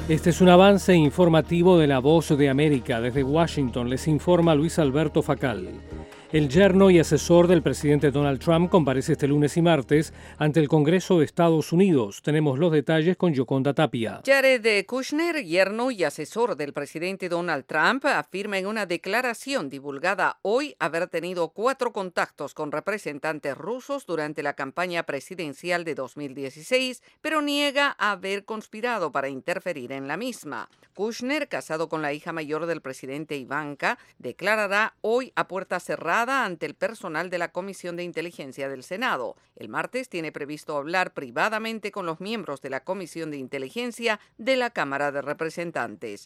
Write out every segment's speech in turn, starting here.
Este es un avance informativo de La Voz de América. Desde Washington les informa Luis Alberto Facal. El yerno y asesor del presidente Donald Trump comparece este lunes y martes ante el Congreso de Estados Unidos. Tenemos los detalles con Yoconda Tapia. Jared Kushner, yerno y asesor del presidente Donald Trump, afirma en una declaración divulgada hoy haber tenido 4 contactos con representantes rusos durante la campaña presidencial de 2016, pero niega haber conspirado para interferir en la misma. Kushner, casado con la hija mayor del presidente Ivanka, declarará hoy a puerta cerrada ante el personal de la Comisión de Inteligencia del Senado. El martes tiene previsto hablar privadamente con los miembros de la Comisión de Inteligencia de la Cámara de Representantes.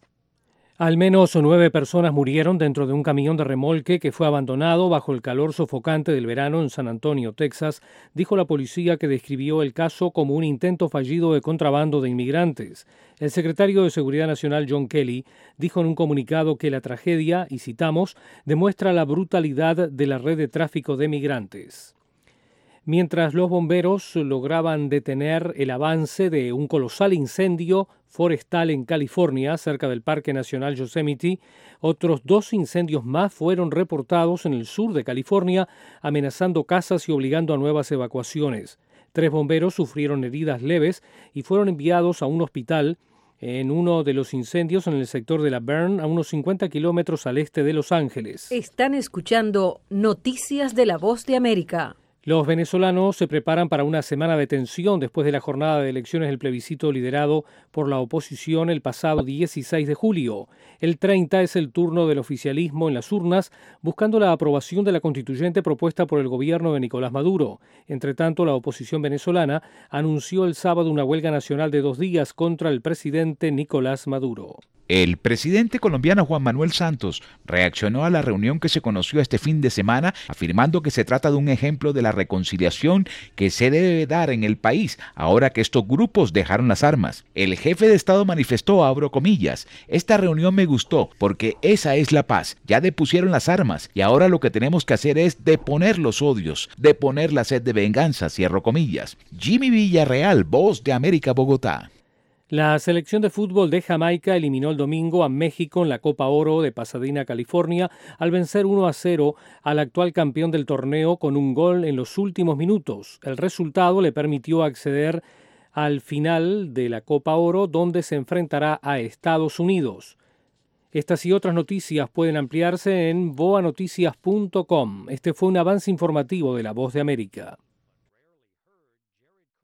Al menos 9 personas murieron dentro de un camión de remolque que fue abandonado bajo el calor sofocante del verano en San Antonio, Texas, dijo la policía, que describió el caso como un intento fallido de contrabando de inmigrantes. El secretario de Seguridad Nacional, John Kelly, dijo en un comunicado que la tragedia, y citamos, demuestra la brutalidad de la red de tráfico de migrantes. Mientras los bomberos lograban detener el avance de un colosal incendio forestal en California, cerca del Parque Nacional Yosemite, otros 2 incendios más fueron reportados en el sur de California, amenazando casas y obligando a nuevas evacuaciones. 3 bomberos sufrieron heridas leves y fueron enviados a un hospital en uno de los incendios en el sector de La Verne, a unos 50 kilómetros al este de Los Ángeles. Están escuchando Noticias de La Voz de América. Los venezolanos se preparan para una semana de tensión después de la jornada de elecciones del plebiscito liderado por la oposición el pasado 16 de julio. El 30 es el turno del oficialismo en las urnas, buscando la aprobación de la constituyente propuesta por el gobierno de Nicolás Maduro. Entre tanto, la oposición venezolana anunció el sábado una huelga nacional de 2 días contra el presidente Nicolás Maduro. El presidente colombiano Juan Manuel Santos reaccionó a la reunión que se conoció este fin de semana, afirmando que se trata de un ejemplo de la reconciliación que se debe dar en el país ahora que estos grupos dejaron las armas. El jefe de Estado manifestó, abro comillas, esta reunión me gustó porque esa es la paz, ya depusieron las armas y ahora lo que tenemos que hacer es deponer los odios, deponer la sed de venganza, cierro comillas. Jimmy Villarreal, Voz de América, Bogotá. La selección de fútbol de Jamaica eliminó el domingo a México en la Copa Oro de Pasadena, California, al vencer 1-0 al actual campeón del torneo con un gol en los últimos minutos. El resultado le permitió acceder al final de la Copa Oro, donde se enfrentará a Estados Unidos. Estas y otras noticias pueden ampliarse en boanoticias.com. Este fue un avance informativo de La Voz de América.